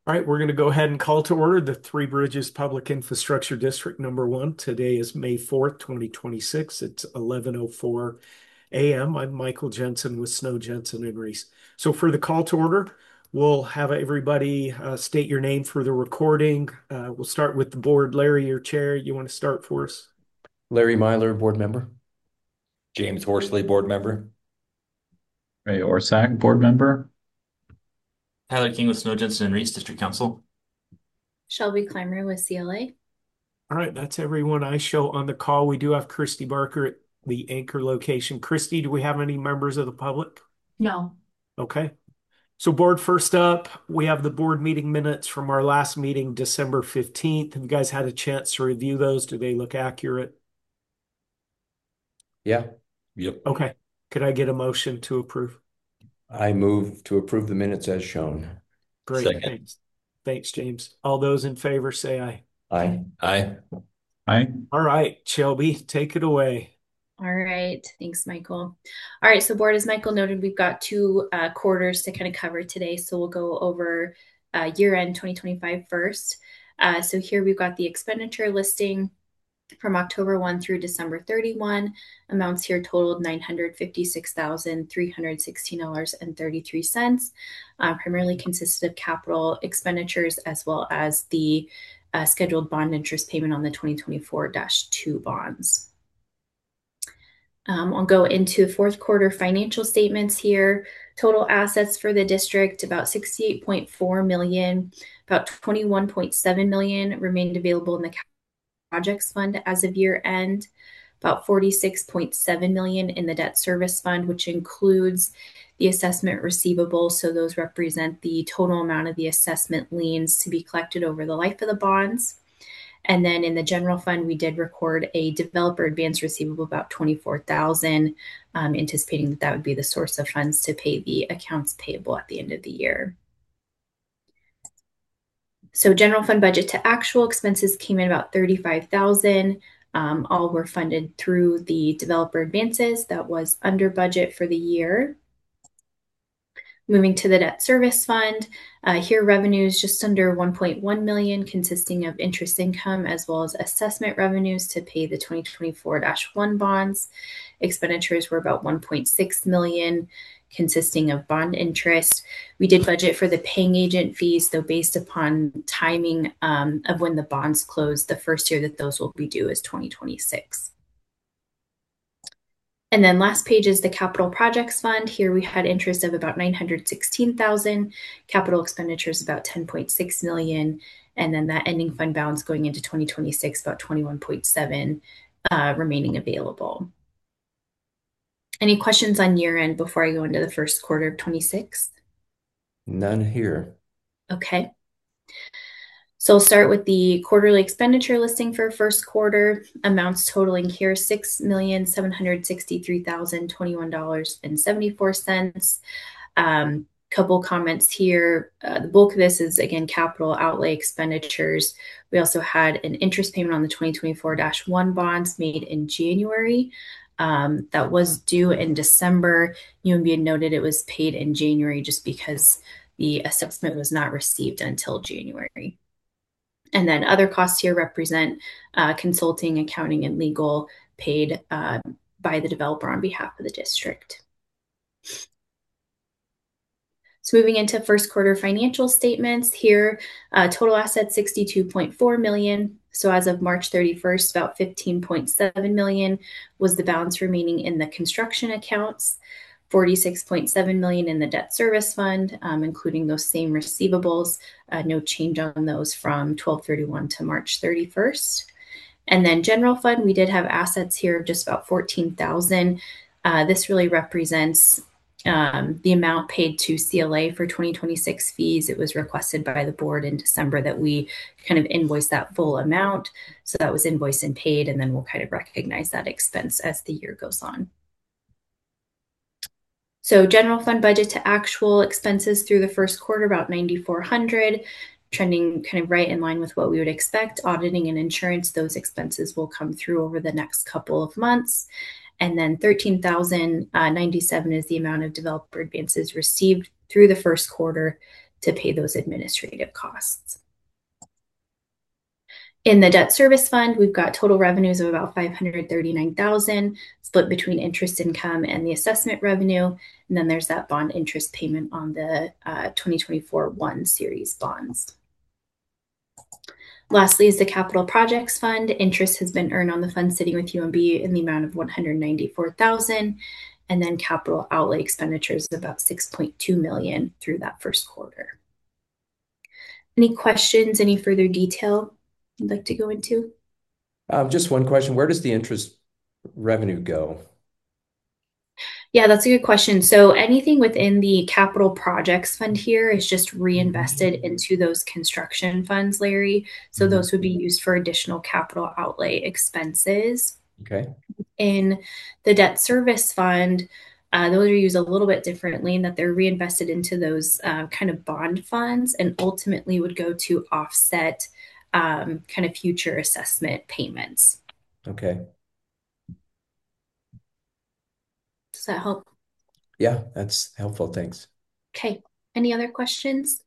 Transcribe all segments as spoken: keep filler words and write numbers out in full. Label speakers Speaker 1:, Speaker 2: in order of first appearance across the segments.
Speaker 1: All right, we're going to go ahead and call to order the Three Bridges Public Infrastructure District Number One. Today is May fourth, twenty twenty-six. It's eleven oh four a m. I'm Michael Jensen with Snow Jensen and Reese. So for the call to order, we'll have everybody uh, state your name for the recording. Uh, we'll start with the board. Larry, your chair. You want to start for us?
Speaker 2: Larry Myler, board member.
Speaker 3: James Horsley, board member.
Speaker 4: Ray Orsak, board member.
Speaker 5: Tyler King with Snow Jensen and Reese, District Council.
Speaker 6: Shelby Clymer with C L A.
Speaker 1: All right, that's everyone I show on the call. We do have Christy Barker at the anchor location. Christy, do we have any members of the public?
Speaker 6: No.
Speaker 1: Okay. So board, first up, we have the board meeting minutes from our last meeting, December fifteenth. Have you guys had a chance to review those? Do they look accurate?
Speaker 2: Yeah,
Speaker 3: Yep.
Speaker 1: Okay. Could I get a motion to approve?
Speaker 2: I move to approve the minutes as shown.
Speaker 1: Great.
Speaker 3: Second.
Speaker 1: Thanks. Thanks, James. All those in favor say aye.
Speaker 2: Aye.
Speaker 3: Aye.
Speaker 4: Aye.
Speaker 1: All right, Shelby, take it away.
Speaker 6: All right. Thanks, Michael. All right. So, board, as Michael noted, we've got two uh, quarters to kind of cover today. So, we'll go over uh, year end twenty twenty-five first. Uh, so, here we've got the expenditure listing from October first through December thirty-first. Amounts here totaled nine hundred fifty-six thousand three hundred sixteen dollars and thirty-three cents. Uh, primarily consisted of capital expenditures as well as the uh, scheduled bond interest payment on the twenty twenty-four dash two bonds. Um, I'll go into fourth quarter financial statements here. Total assets for the district, about sixty-eight point four million, about twenty-one point seven million remained available in the projects fund as of year end, about forty-six point seven million in the debt service fund, which includes the assessment receivable. So those represent the total amount of the assessment liens to be collected over the life of the bonds. And then in the general fund, we did record a developer advance receivable about twenty-four thousand, um, anticipating that that would be the source of funds to pay the accounts payable at the end of the year. So general fund budget to actual expenses came in about thirty-five thousand. Um, all were funded through the developer advances. That was under budget for the year. Moving to the debt service fund, uh, here revenues just under one point one million, consisting of interest income as well as assessment revenues to pay the twenty twenty-four dash one bonds. Expenditures were about one point six million, consisting of bond interest. We did budget for the paying agent fees, though based upon timing um, of when the bonds close, the first year that those will be due is twenty twenty-six. And then last page is the capital projects fund. Here we had interest of about nine hundred sixteen thousand, capital expenditures about ten point six million, and then that ending fund balance going into twenty twenty-six about twenty-one point seven uh, remaining available. Any questions on year end before I go into the first quarter of twenty-six?
Speaker 2: None here.
Speaker 6: Okay. So I'll start with the quarterly expenditure listing for first quarter. Amounts totaling here six million seven hundred sixty-three thousand twenty-one dollars and seventy-four cents. Um, couple comments here. Uh, the bulk of this is, again, capital outlay expenditures. We also had an interest payment on the twenty twenty-four dash one bonds made in January. Um, that was due in December. U M B had noted it was paid in January just because the assessment was not received until January. And then other costs here represent uh, consulting, accounting, and legal paid uh, by the developer on behalf of the district. So moving into first quarter financial statements here, uh, total assets sixty-two point four million. So as of March thirty-first, about fifteen point seven million was the balance remaining in the construction accounts, forty-six point seven million in the debt service fund, um, including those same receivables. Uh, no change on those from twelve thirty-one to March thirty-first. And then general fund, we did have assets here of just about fourteen thousand. Uh, this really represents um, the amount paid to C L A for twenty twenty-six fees. It was requested by the board in December that we kind of invoice that full amount. So that was invoiced and paid, and then we'll kind of recognize that expense as the year goes on. So general fund budget to actual expenses through the first quarter, about nine thousand four hundred, trending kind of right in line with what we would expect. Auditing and insurance, those expenses will come through over the next couple of months. And then thirteen thousand ninety-seven is the amount of developer advances received through the first quarter to pay those administrative costs. In the debt service fund, we've got total revenues of about five hundred thirty-nine thousand dollars split between interest income and the assessment revenue. And then there's that bond interest payment on the uh, twenty twenty-four one series bonds. Lastly is the capital projects fund. Interest has been earned on the fund sitting with U M B in the amount of one hundred ninety-four thousand dollars. And then capital outlay expenditures of about six point two million dollars through that first quarter. Any questions, any further detail you'd like to go into?
Speaker 2: Um, just one question. Where does the interest revenue go?
Speaker 6: Yeah, that's a good question. So anything within the capital projects fund here is just reinvested into those construction funds, Larry. So
Speaker 2: Mhm.
Speaker 6: those would be used for additional capital outlay expenses.
Speaker 2: Okay.
Speaker 6: In the debt service fund, uh, those are used a little bit differently in that they're reinvested into those uh, kind of bond funds and ultimately would go to offset um, kind of future assessment payments.
Speaker 2: Okay.
Speaker 6: Does that help?
Speaker 2: Yeah, that's helpful. Thanks.
Speaker 6: Okay. Any other questions?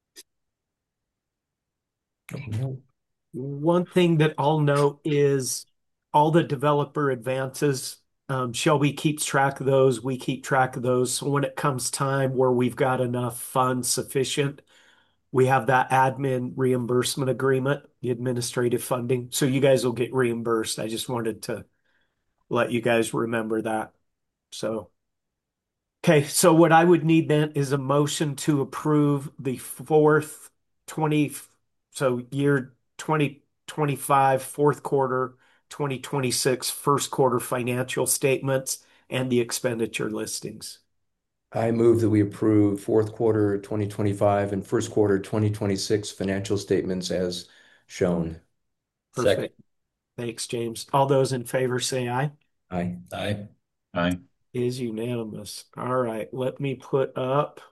Speaker 2: No.
Speaker 1: One thing that I'll note is all the developer advances. Um, Shelby keeps track of those. We keep track of those. So when it comes time where we've got enough funds sufficient, we have that admin reimbursement agreement, the administrative funding. So you guys will get reimbursed. I just wanted to let you guys remember that. So, okay. So what I would need then is a motion to approve the fourth twenty, so year twenty twenty-five, fourth quarter, twenty twenty-six, first quarter financial statements and the expenditure listings.
Speaker 2: I move that we approve fourth quarter twenty twenty-five and first quarter twenty twenty-six financial statements as shown.
Speaker 3: Second.
Speaker 1: Perfect. Thanks, James. All those in favor say aye.
Speaker 2: Aye.
Speaker 3: Aye.
Speaker 4: Aye.
Speaker 1: Is unanimous. All right, let me put up.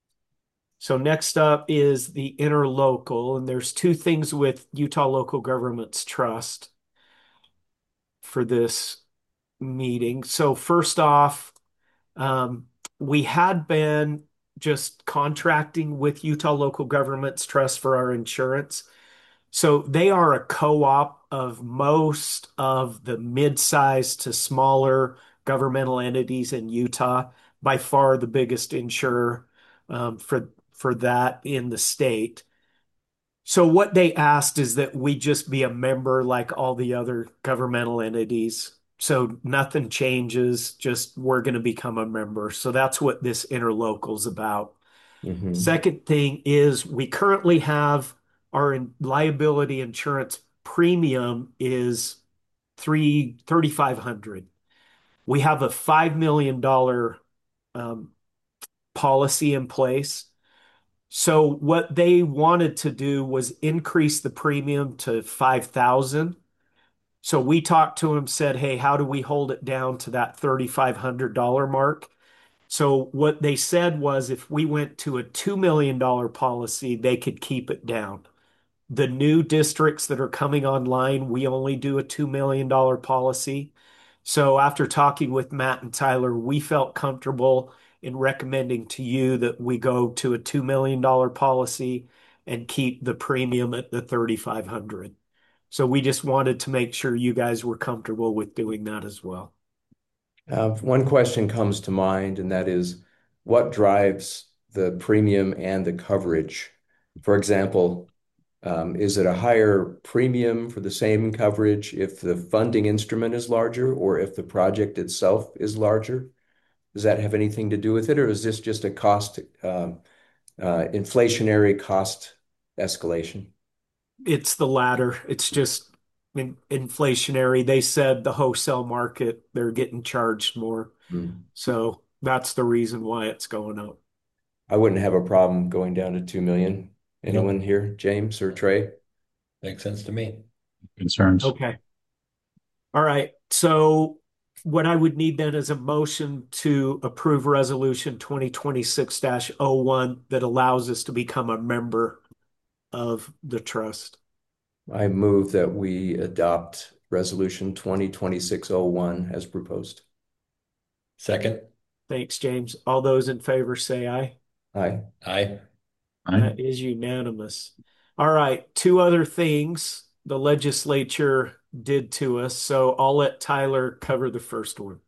Speaker 1: So next up is the interlocal, and there's two things with Utah Local Governments Trust for this meeting. So first off, um, we had been just contracting with Utah Local Governments Trust for our insurance. So they are a co-op of most of the mid-sized to smaller governmental entities in Utah, by far the biggest insurer um, for for that in the state. So what they asked is that we just be a member like all the other governmental entities. So nothing changes, just we're going to become a member. So that's what this interlocal is about.
Speaker 2: Mhm.
Speaker 1: Second thing is we currently have our in- liability insurance premium is three thirty five hundred. We have a five million dollar um, policy in place. So what they wanted to do was increase the premium to five thousand. So we talked to them, said, "Hey, how do we hold it down to that thirty five hundred dollar mark?" So what they said was if we went to a two million dollar policy, they could keep it down. The new districts that are coming online, we only do a two million dollar policy. So after talking with Matt and Tyler, we felt comfortable in recommending to you that we go to a two million dollar policy and keep the premium at the thirty five hundred. So we just wanted to make sure you guys were comfortable with doing that as well.
Speaker 2: Uh, one question comes to mind, and that is what drives the premium and the coverage? For example, um, is it a higher premium for the same coverage if the funding instrument is larger or if the project itself is larger? Does that have anything to do with it, or is this just a cost, um, uh, inflationary cost escalation?
Speaker 1: It's the latter. It's just in, inflationary. They said the wholesale market, they're getting charged more.
Speaker 2: Hmm.
Speaker 1: So that's the reason why it's going up.
Speaker 2: I wouldn't have a problem going down to two million. Anyone here, James or Trey?
Speaker 3: Makes sense to me.
Speaker 4: Concerns?
Speaker 1: Okay. All right. So what I would need then is a motion to approve resolution twenty twenty-six dash oh one that allows us to become a member of the trust.
Speaker 2: I move that we adopt resolution twenty twenty-six oh one as proposed.
Speaker 3: Second.
Speaker 1: Thanks, James. All those in favor say aye.
Speaker 2: Aye.
Speaker 3: Aye.
Speaker 4: Aye.
Speaker 1: That is unanimous. All right, two other things the legislature did to us, so I'll let Tyler cover the first one.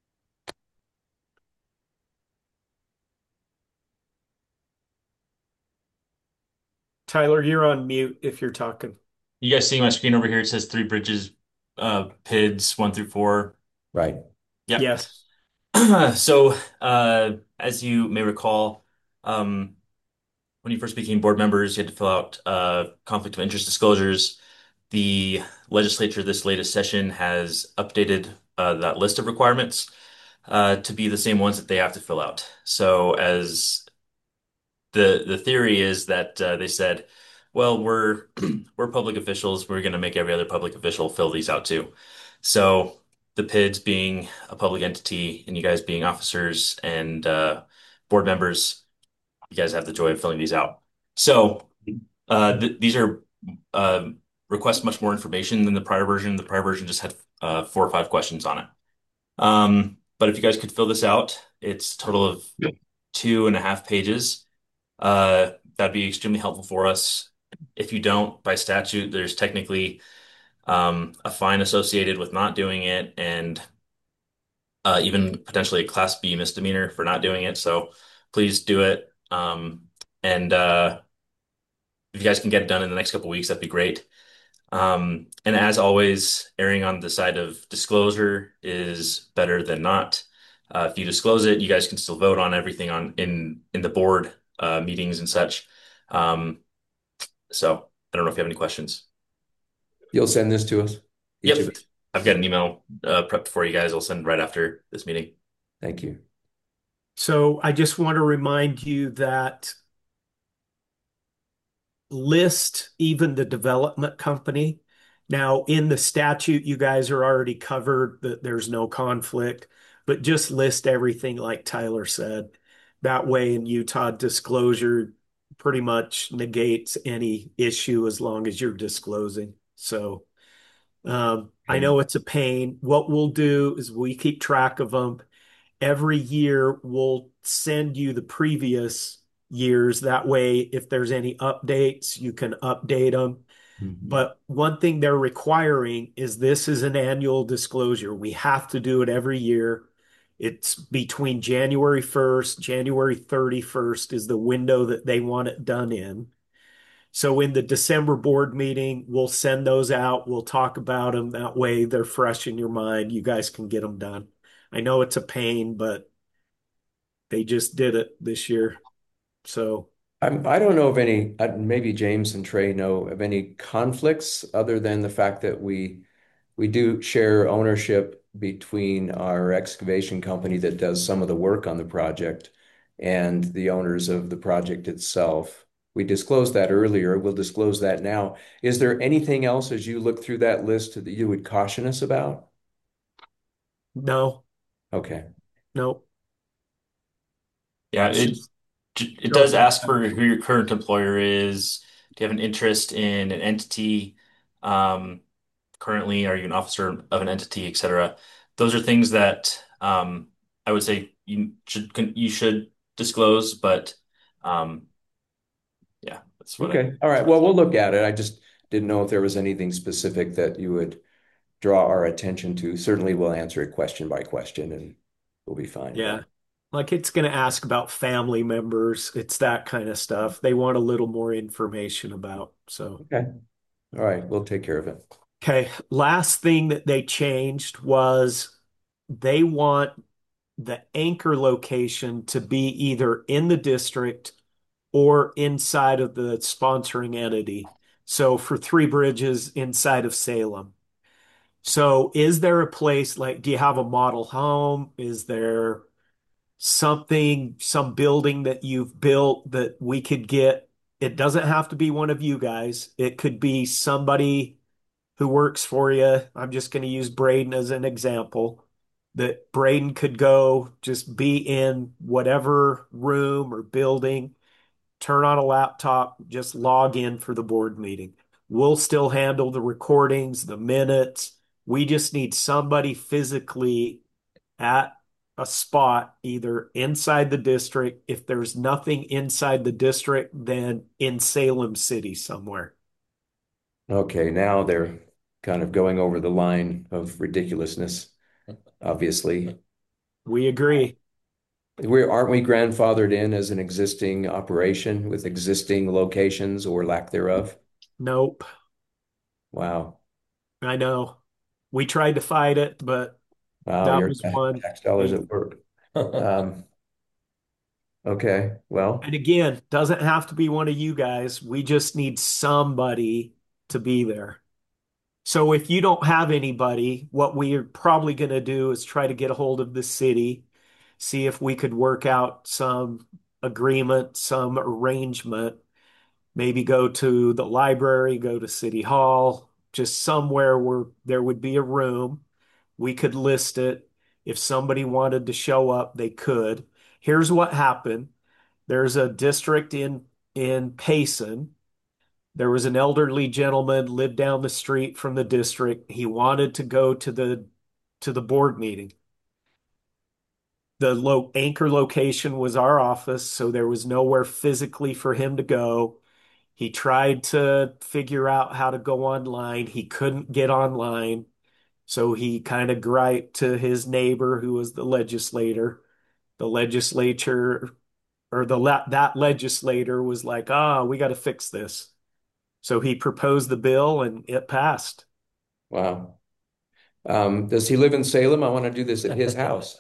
Speaker 1: Tyler, you're on mute if you're talking.
Speaker 5: You guys see my screen over here? It says Three Bridges, uh, P I Ds one through four.
Speaker 2: Right.
Speaker 5: Yep.
Speaker 1: Yes.
Speaker 5: So, uh, as you may recall, um, when you first became board members, you had to fill out uh, conflict of interest disclosures. The legislature this latest session has updated uh, that list of requirements uh, to be the same ones that they have to fill out. So, as the the theory is that uh, they said, well, we're we're public officials. We're going to make every other public official fill these out too. So the P I Ds being a public entity and you guys being officers and uh, board members, you guys have the joy of filling these out. So uh, th these are uh, request much more information than the prior version. The prior version just had uh, four or five questions on it. Um, but if you guys could fill this out, it's a total of two and a half pages. Uh, that'd be extremely helpful for us. If you don't, by statute, there's technically um, a fine associated with not doing it, and uh, even potentially a Class B misdemeanor for not doing it. So please do it. Um, and uh, if you guys can get it done in the next couple weeks, that'd be great. Um, and as always, erring on the side of disclosure is better than not. Uh, if you disclose it, you guys can still vote on everything on in in the board uh, meetings and such. Um, so I don't know if you have any questions.
Speaker 2: You'll send this to us, each of
Speaker 5: Yep,
Speaker 2: us.
Speaker 5: I've got an email uh, prepped for you guys. I'll send right after this meeting.
Speaker 2: Thank you.
Speaker 1: So I just want to remind you that list even the development company. Now, in the statute, you guys are already covered that there's no conflict, but just list everything like Tyler said. That way, in Utah, disclosure pretty much negates any issue as long as you're disclosing. So, um, I know it's a pain. What we'll do is we keep track of them every year. We'll send you the previous years. That way, if there's any updates, you can update them.
Speaker 2: Mhm.
Speaker 1: But one thing they're requiring is this is an annual disclosure. We have to do it every year. It's between January first, January thirty-first is the window that they want it done in. So in the December board meeting, we'll send those out. We'll talk about them. That way they're fresh in your mind. You guys can get them done. I know it's a pain, but they just did it this year. So
Speaker 2: I'm, I don't know of any, uh, maybe James and Trey know of any conflicts other than the fact that we we do share ownership between our excavation company that does some of the work on the project and the owners of the project itself. We disclosed that earlier. We'll disclose that now. Is there anything else as you look through that list that you would caution us about?
Speaker 1: no,
Speaker 2: Okay.
Speaker 1: no.
Speaker 5: Yeah,
Speaker 1: It's
Speaker 5: it
Speaker 1: just
Speaker 5: it does ask for who your current employer is. Do you have an interest in an entity? Um, currently, are you an officer of an entity, et cetera? Those are things that um, I would say you should you should disclose, but um, yeah, that's what I.
Speaker 2: Okay. All right. Well, we'll look at it. I just didn't know if there was anything specific that you would draw our attention to. Certainly, we'll answer it question by question and we'll be fine.
Speaker 1: Yeah. Like it's going to ask about family members. It's that kind of stuff. They want a little more information about. So,
Speaker 2: Okay. All right. We'll take care of it.
Speaker 1: okay. Last thing that they changed was they want the anchor location to be either in the district or inside of the sponsoring entity. So for Three Bridges inside of Salem. So is there a place like, do you have a model home? Is there something, some building that you've built that we could get? It doesn't have to be one of you guys. It could be somebody who works for you. I'm just going to use Braden as an example. That Braden could go just be in whatever room or building, turn on a laptop, just log in for the board meeting. We'll still handle the recordings, the minutes. We just need somebody physically at a spot either inside the district. If there's nothing inside the district, then in Salem City somewhere.
Speaker 2: Okay, now they're kind of going over the line of ridiculousness, obviously.
Speaker 1: We agree.
Speaker 2: We aren't we grandfathered in as an existing operation with existing locations or lack thereof?
Speaker 1: Nope.
Speaker 2: Wow.
Speaker 1: I know. We tried to fight it, but
Speaker 2: Wow,
Speaker 1: that
Speaker 2: your
Speaker 1: was
Speaker 2: ta-
Speaker 1: one.
Speaker 2: tax dollars
Speaker 1: And,
Speaker 2: at work. Um, okay, well,
Speaker 1: and again, doesn't have to be one of you guys. We just need somebody to be there. So if you don't have anybody, what we're probably going to do is try to get a hold of the city, see if we could work out some agreement, some arrangement, maybe go to the library, go to City Hall, just somewhere where there would be a room. We could list it. If somebody wanted to show up, they could. Here's what happened. There's a district in in Payson. There was an elderly gentleman lived down the street from the district. He wanted to go to the to the board meeting. The lo anchor location was our office, so there was nowhere physically for him to go. He tried to figure out how to go online. He couldn't get online. So he kind of griped to his neighbor, who was the legislator. The legislature or the that legislator was like, ah, oh, we got to fix this. So he proposed the bill and it passed.
Speaker 2: wow. Um, does he live in Salem? I want to do this at his house.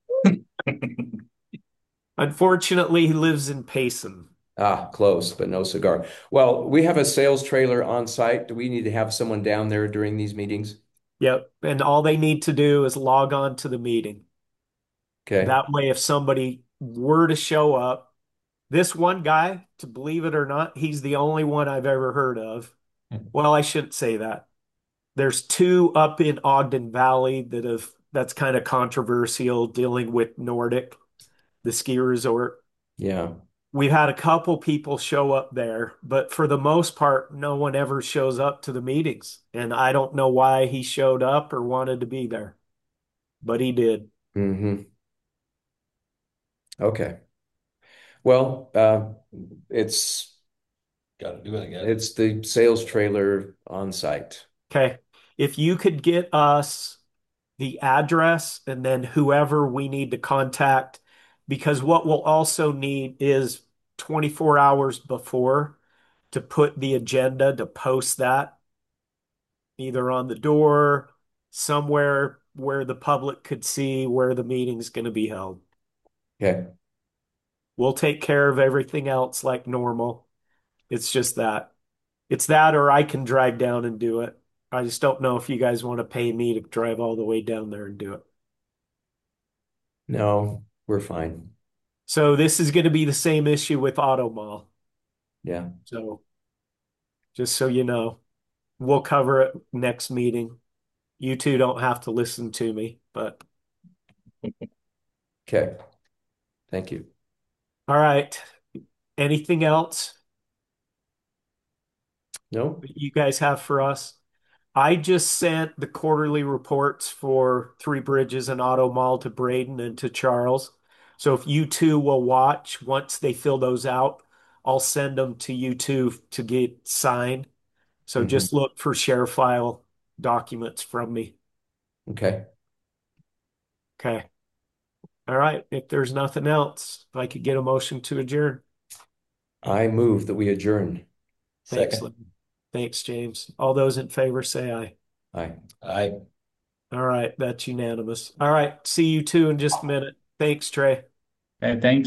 Speaker 1: Unfortunately, he lives in Payson.
Speaker 2: Ah, close, but no cigar. Well, we have a sales trailer on site. Do we need to have someone down there during these meetings?
Speaker 1: Yep. And all they need to do is log on to the meeting.
Speaker 2: Okay.
Speaker 1: That way, if somebody were to show up, this one guy, to believe it or not, he's the only one I've ever heard of. Well, I shouldn't say that. There's two up in Ogden Valley that have that's kind of controversial dealing with Nordic, the ski resort.
Speaker 2: Yeah.
Speaker 1: We've had a couple people show up there, but for the most part, no one ever shows up to the meetings. And I don't know why he showed up or wanted to be there, but he did.
Speaker 2: Hmm. Okay. Well, uh, it's
Speaker 3: Got to do it again.
Speaker 2: it's the sales trailer on site.
Speaker 1: Okay. If you could get us the address and then whoever we need to contact, because what we'll also need is twenty-four hours before to put the agenda to post that either on the door, somewhere where the public could see where the meeting's going to be held.
Speaker 2: Okay.
Speaker 1: We'll take care of everything else like normal. It's just that. It's that, or I can drive down and do it. I just don't know if you guys want to pay me to drive all the way down there and do it.
Speaker 2: No, we're fine.
Speaker 1: So this is going to be the same issue with Auto Mall.
Speaker 2: Yeah.
Speaker 1: So just so you know, we'll cover it next meeting. You two don't have to listen to me, but
Speaker 2: Okay. Thank you.
Speaker 1: all right. Anything else
Speaker 2: No?
Speaker 1: that you guys have for us? I just sent the quarterly reports for Three Bridges and Auto Mall to Braden and to Charles. So if you two will watch, once they fill those out, I'll send them to you two to get signed. So
Speaker 2: Mhm.
Speaker 1: just look for share file documents from me.
Speaker 2: Okay.
Speaker 1: Okay. All right. If there's nothing else, if I could get a motion to adjourn.
Speaker 2: I move that we adjourn.
Speaker 1: Thanks,
Speaker 3: Second.
Speaker 1: Lynn. Thanks, James. All those in favor say aye.
Speaker 2: Aye.
Speaker 3: I
Speaker 1: All right. That's unanimous. All right. See you two in just a minute. Thanks, Trey.
Speaker 4: Okay, thank